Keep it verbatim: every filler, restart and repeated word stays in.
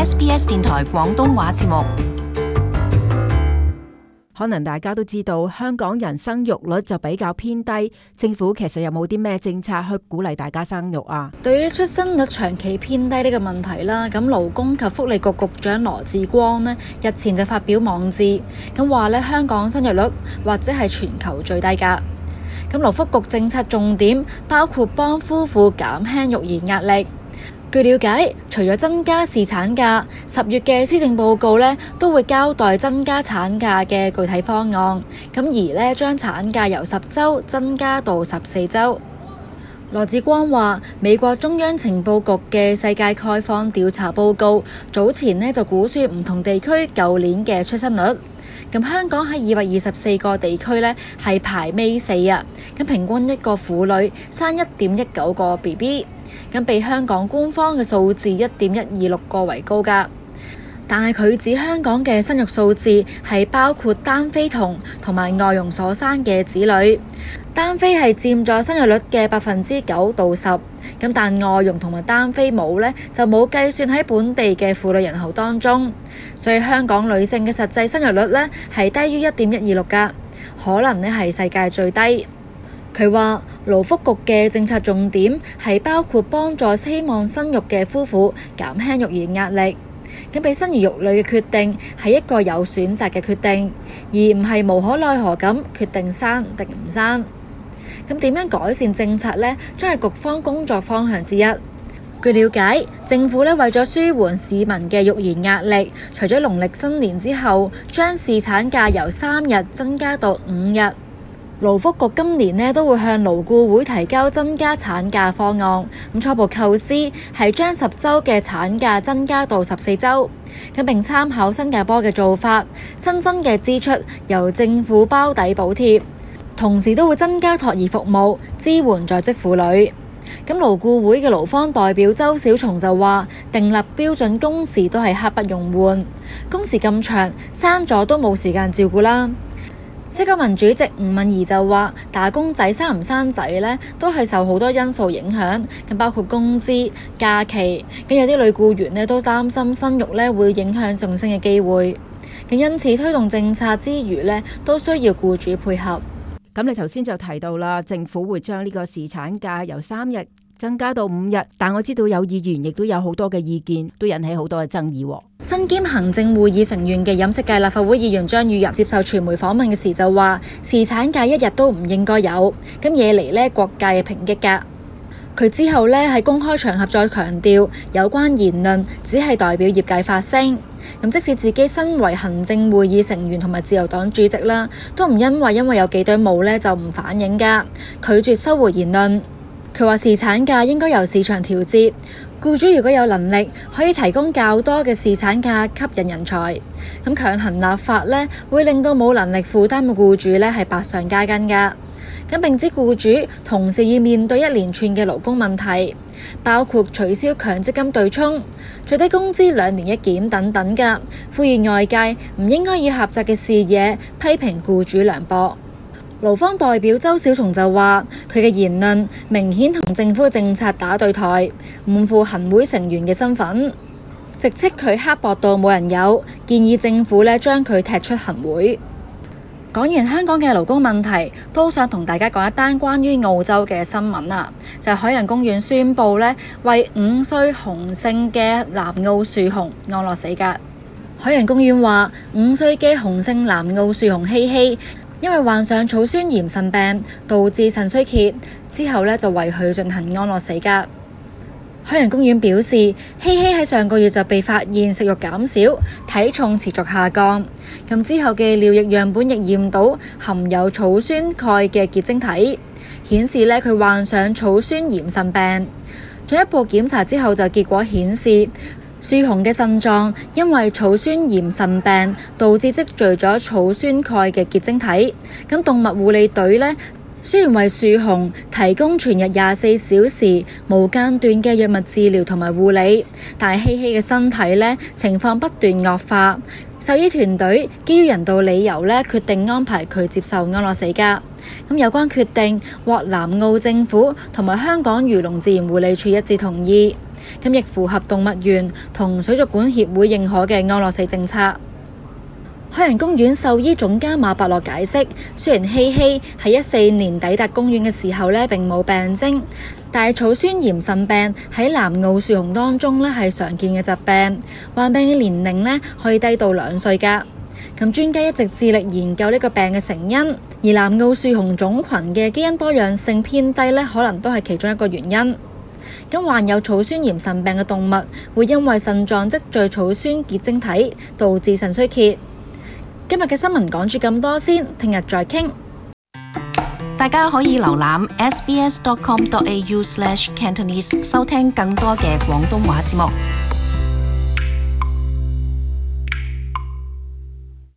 S B S 電台廣東話節目。 可能大家都知道，香港人生育率就比較偏低，政府其實有冇啲咩政策去鼓勵大家生育啊？ 對於出生率長期偏低呢個問題啦，咁勞工及福利局局長羅致光呢日前就發表網誌，咁話咧香港生育率或者係全球最低㗎。咁勞福局政策重點包括幫夫婦減輕育兒壓力。據了解，除咗增加侍產假，十月嘅施政報告呢都會交代增加產假嘅具體方案，咁而呢將產假由十週增加到十四週。羅致光話，美國中央情報局嘅世界概況調查報告早前呢就估算唔同地區舊年嘅出生率，咁香港喺二百二十四個地區呢係排尾四啊，咁平均一個婦女生一點一九個 B B。咁比香港官方嘅數字一點一二六個為高㗎，但係佢指香港嘅生育數字係包括單非童同埋外傭所生嘅子女，單非係佔咗生育率嘅百分之九到十，咁但外傭同埋單非母呢就冇計算喺本地嘅婦女人口當中，所以香港女性嘅實際生育率呢係低於一點一二六㗎，可能呢係世界最低。佢話勞福局嘅政策重點係包括幫助希望生育嘅夫婦減輕育兒壓力，咁俾生兒育女嘅決定係一個有選擇嘅決定，而唔係無可奈何咁決定生定唔生。咁點樣改善政策呢？將係局方工作方向之一。據了解，政府呢為咗舒緩市民嘅育兒壓力，除咗農曆新年之後，將侍產假由三日增加到五日。勞福局今年呢都會向勞顧會提交增加產假方案，咁初步構思係將十週嘅產假增加到十四週，咁並參考新加坡嘅做法，新增嘅支出由政府包底補貼，同時都會增加托兒服務，支援在職婦女。咁勞顧會嘅勞方代表周小松就話，訂立標準工時都係刻不容緩，工時咁長，生咗都冇時間照顧啦。職工盟主席吳敏儀就話，打工仔生唔生仔呢都係受好多因素影響，咁包括工資、假期，咁有啲女僱員呢都擔心生育呢會影響晉升嘅機會，咁因此推動政策之餘呢都需要僱主配合。 咁你頭先就提到啦，政府會將呢個侍產假由三日增加到五日，但我知道有議員亦都有好多嘅意見，都引起好多嘅爭議。 身兼行政會議成員嘅飲食界立法會議員張宇人接受傳媒訪問嘅時就話，侍產假一日都唔應該有，咁惹嚟呢各界嘅抨擊㗎。佢之後呢喺公開場合再強調，有關言論只係代表業界發聲，咁即使自己身為行政會議成員同埋自由黨主席啦，都唔因為因為有幾堆毛呢就唔反映㗎，拒絕收回言論。佢話侍產假應該由市場調節，僱主如果有能力可以提供較多嘅侍產假吸引人才，咁強行立法呢會令到冇能力負擔嘅僱主呢係百上加斤㗎。咁並指僱主同時要面對一連串嘅勞工問題，包括取消強積金對沖、最低工資兩年一檢等等㗎，呼籲外界唔應該以狹窄嘅視野批評僱主涼薄。勞方代表周小松就話，佢嘅言論明顯同政府嘅政策打對台，唔負行會成員嘅身份，直斥佢刻薄到冇人有，建議政府呢將佢踢出行會。講完香港嘅勞工問題，都想同大家講一單關於澳洲嘅新聞啊，就係海洋公園宣布呢為五歲雄性嘅南澳樹熊安樂死㗎。海洋公園話，五歲嘅雄性南澳樹熊希希，因為患上草酸鹽腎病，導致腎衰竭，之後呢就為佢進行安樂死㗎。海洋公園表示，希希喺上個月就被發現食慾減少，體重持續下降。咁之後嘅尿液樣本亦驗到含有草酸鈣嘅結晶體，顯示呢佢患上草酸鹽腎病。進一步檢查之後就結果顯示，樹熊嘅腎臟因為草酸鹽腎病導致積聚咗草酸鈣嘅結晶體。咁動物護理隊呢，雖然為樹熊提供全日廿四小時無間斷嘅藥物治療同埋護理，但係希希嘅身體呢情況不斷惡化，獸醫團隊基於人道理由呢決定安排佢接受安樂死㗎。咁有關決定獲南澳政府同埋香港漁農自然護理署一致同意。 咁亦符合動物園同水族館協會認可嘅安樂死政策。海洋公園獸醫總監馬伯樂解釋，雖然希希喺一四年抵達公園嘅時候呢並冇病徵，但係草酸鹽腎病喺南澳樹熊當中呢係常見嘅疾病，患病嘅年齡呢可以低到兩歲㗎。咁專家一直致力研究呢個病嘅成因，而南澳樹熊種群嘅基因多樣性偏低呢，可能都係其中一個原因。咁患有草酸鹽腎病嘅動物會因為腎臟積聚草酸結晶體，導致腎衰竭。今日嘅新聞講住咁多先，聽日再傾。 大家可以瀏覽 s b s dot com dot a u slash cantonese 收聽更多嘅廣東話節目。